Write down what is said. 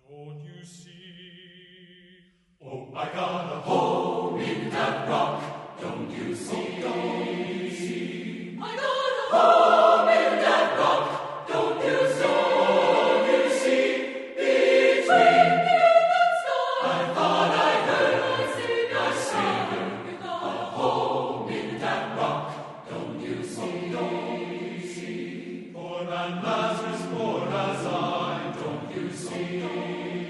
Don't you see? Oh, I got a home in that rock. Don't you see? Don't you see? I got a home in that rock. Don't you see? Don't you see? Between hill and sky, I thought I heard my Savior Savior. We got a home in that rock. Don't you see? Don't you see? Poor man Lazarus, poor as I. Don't you see?